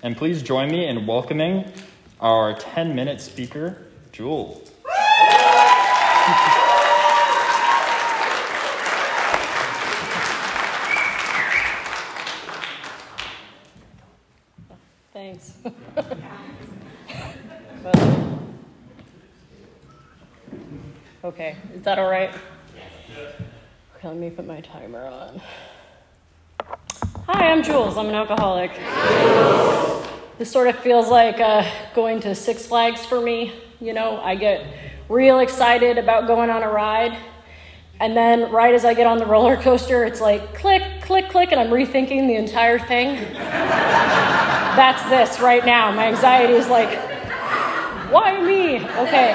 And please join me in welcoming our 10-minute speaker, Jules. Thanks. Okay, is that all right? Okay, let me put my timer on. Hi, I'm Jules. I'm an alcoholic. This sort of feels like going to Six Flags for me. You know, I get real excited about going on a ride. And then right as I get on the roller coaster, it's like click, click, click, and I'm rethinking the entire thing. That's this right now. My anxiety is like, why me? Okay.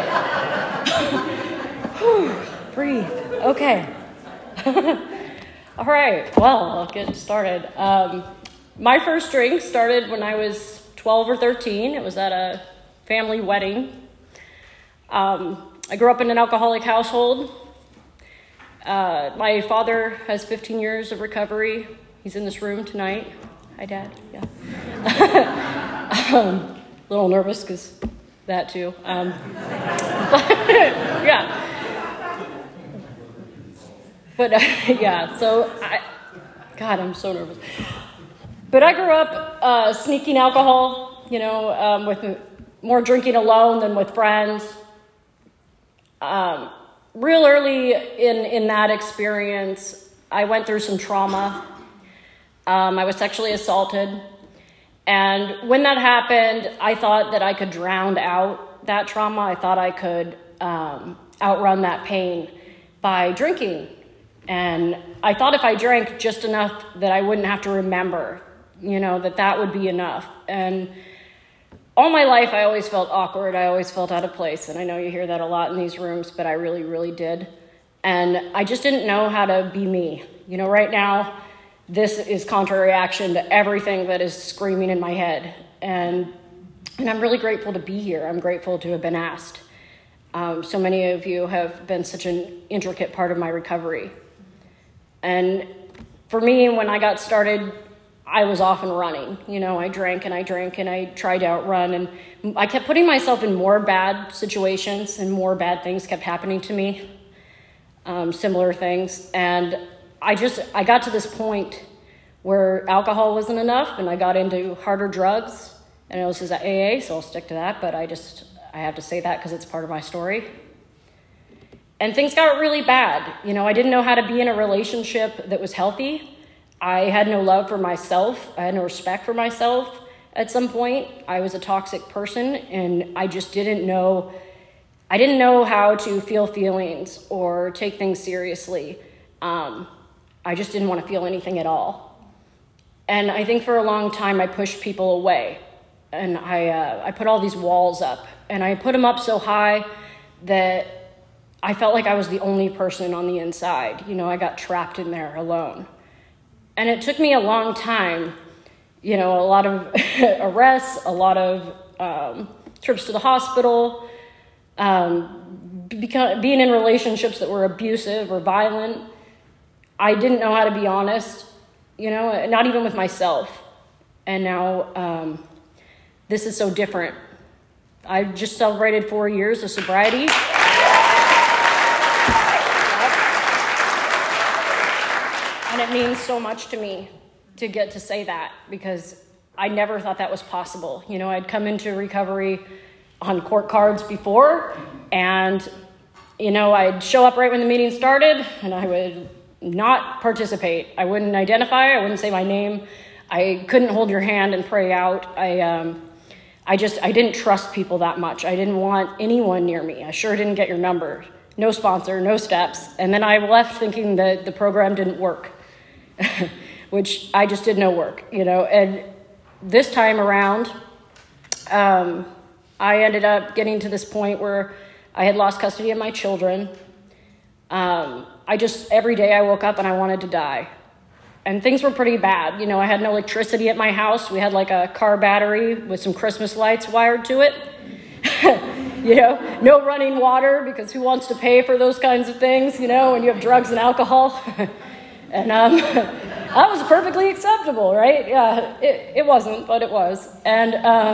Breathe. Okay. All right. Well, I'll get started. My first drink started when I was 12 or 13. It was at a family wedding. I grew up in an alcoholic household. My father has 15 years of recovery. He's in this room tonight. Hi, Dad. Yeah. A little nervous because that too. But, yeah. But yeah, so God, I'm so nervous. But I grew up sneaking alcohol, you know, with more drinking alone than with friends. Real early in that experience, I went through some trauma. I was sexually assaulted. And when that happened, I thought that I could drown out that trauma. I thought I could outrun that pain by drinking. And I thought if I drank just enough that I wouldn't have to remember, you know, that would be enough. And all my life, I always felt awkward. I always felt out of place. And I know you hear that a lot in these rooms, but I really, really did. And I just didn't know how to be me. You know, right now, this is contrary action to everything that is screaming in my head. And I'm really grateful to be here. I'm grateful to have been asked. So many of you have been such an intricate part of my recovery. And for me, when I got started, I was off and running. You know, I drank and I tried to outrun. And I kept putting myself in more bad situations and more bad things kept happening to me, similar things. And I got to this point where alcohol wasn't enough and I got into harder drugs. And it was just AA, so I'll stick to that. But I have to say that because it's part of my story. And things got really bad. You know, I didn't know how to be in a relationship that was healthy. I had no love for myself. I had no respect for myself at some point. I was a toxic person, and I just didn't know. I didn't know how to feel feelings or take things seriously. I just didn't want to feel anything at all. And I think for a long time, I pushed people away. And I put all these walls up. And I put them up so high that I felt like I was the only person on the inside. You know, I got trapped in there alone. And it took me a long time, you know, a lot of arrests, a lot of trips to the hospital, being in relationships that were abusive or violent. I didn't know how to be honest, you know, not even with myself. And now this is so different. I just celebrated 4 years of sobriety. And it means so much to me to get to say that because I never thought that was possible. You know, I'd come into recovery on court cards before and, you know, I'd show up right when the meeting started and I would not participate. I wouldn't identify. I wouldn't say my name. I couldn't hold your hand and pray out. I didn't trust people that much. I didn't want anyone near me. I sure didn't get your number. No sponsor, no steps. And then I left thinking that the program didn't work. Which I just did no work, you know. And this time around, I ended up getting to this point where I had lost custody of my children. Every day I woke up and I wanted to die. And things were pretty bad. You know, I had no electricity at my house. We had like a car battery with some Christmas lights wired to it. You know, no running water because who wants to pay for those kinds of things, you know, when you have drugs and alcohol? And That was perfectly acceptable, right? Yeah, it wasn't, but it was. And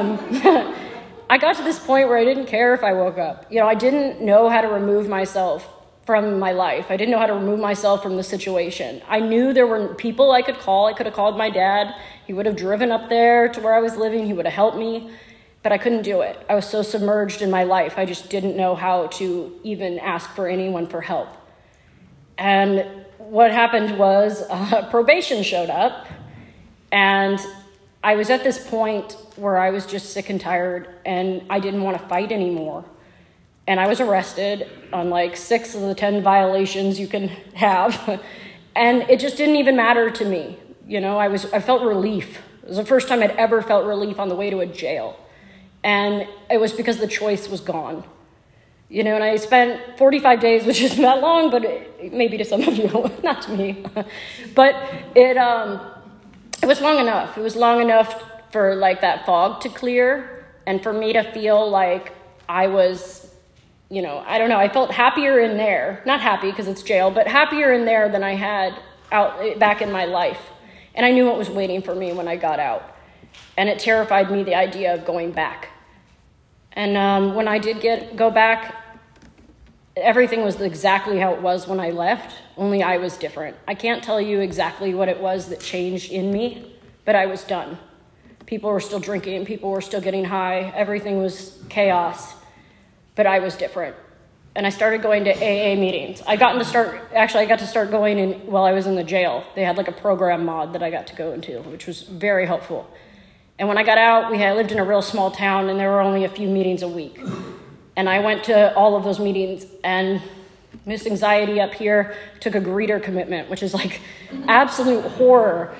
I got to this point where I didn't care if I woke up. I didn't know how to remove myself from my life. I didn't know how to remove myself from the situation. I knew there were people I could call. I could have called my dad. He would have driven up there to where I was living. He would have helped me, but I couldn't do it. I was so submerged in my life. I just didn't know how to even ask for anyone for help. And what happened was probation showed up, and I was at this point where I was just sick and tired, and I didn't want to fight anymore. And I was arrested on like 6 of the 10 violations you can have. And it just didn't even matter to me. I felt relief. It was the first time I'd ever felt relief on the way to a jail. And it was because the choice was gone. And I spent 45 days, which isn't that long, but maybe to some of you, not to me. But it was long enough. It was long enough for like that fog to clear and for me to feel like I was, I don't know, I felt happier in there. Not happy because it's jail, but happier in there than I had out back in my life. And I knew what was waiting for me when I got out. And it terrified me, the idea of going back. And when I did go back, everything was exactly how it was when I left, only I was different. I can't tell you exactly what it was that changed in me, but I was done. People were still drinking, people were still getting high, everything was chaos, but I was different. And I started going to AA meetings. I got to start going in while I was in the jail. They had like a program mod that I got to go into, which was very helpful. And when I got out, I lived in a real small town, and there were only a few meetings a week. And I went to all of those meetings, and Miss Anxiety up here took a greeter commitment, which is like absolute horror.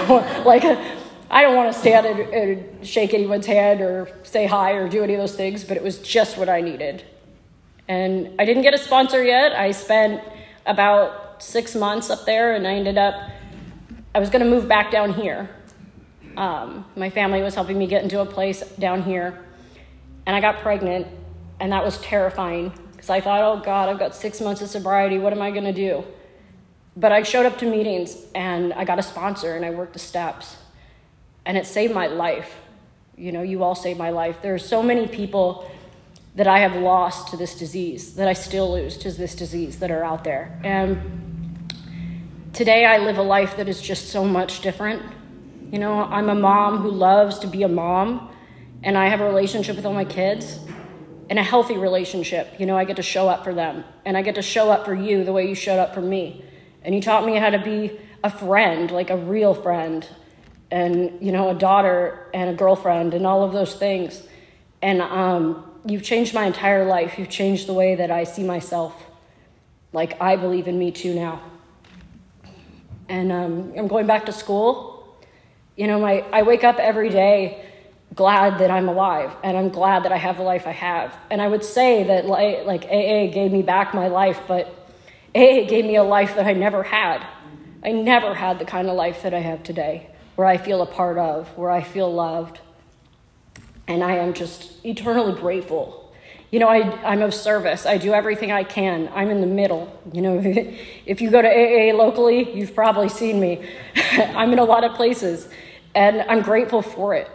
I don't want to stand and shake anyone's hand or say hi or do any of those things, but it was just what I needed. And I didn't get a sponsor yet. I spent about 6 months up there, and I was going to move back down here. My family was helping me get into a place down here, and I got pregnant, and that was terrifying because I thought, oh God, I've got 6 months of sobriety. What am I going to do? But I showed up to meetings, and I got a sponsor, and I worked the steps, and it saved my life. You all saved my life. There are so many people that I have lost to this disease, that I still lose to this disease, that are out there. And today I live a life that is just so much different. I'm a mom who loves to be a mom, and I have a relationship with all my kids, and a healthy relationship. I get to show up for them, and I get to show up for you the way you showed up for me. And you taught me how to be a friend, like a real friend, and, a daughter and a girlfriend and all of those things. And you've changed my entire life. You've changed the way that I see myself. Like, I believe in me too now. And I'm going back to school. I wake up every day glad that I'm alive, and I'm glad that I have the life I have. And I would say that like AA gave me back my life, but AA gave me a life that I never had. I never had the kind of life that I have today, where I feel a part of, where I feel loved. And I am just eternally grateful. I'm of service. I do everything I can. I'm in the middle. If you go to AA locally, you've probably seen me. I'm in a lot of places, and I'm grateful for it.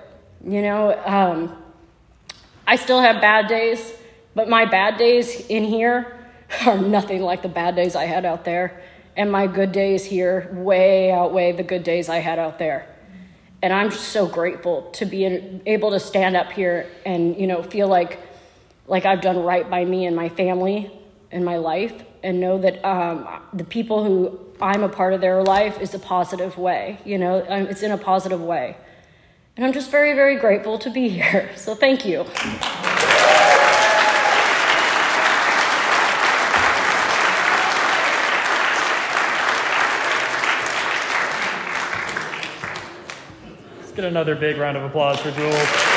I still have bad days, but my bad days in here are nothing like the bad days I had out there. And my good days here way outweigh the good days I had out there. And I'm just so grateful to be able to stand up here and, feel like I've done right by me and my family and my life, and know that the people who I'm a part of their life is a positive way. It's in a positive way. And I'm just very, very grateful to be here. So thank you. Let's get another big round of applause for Jules.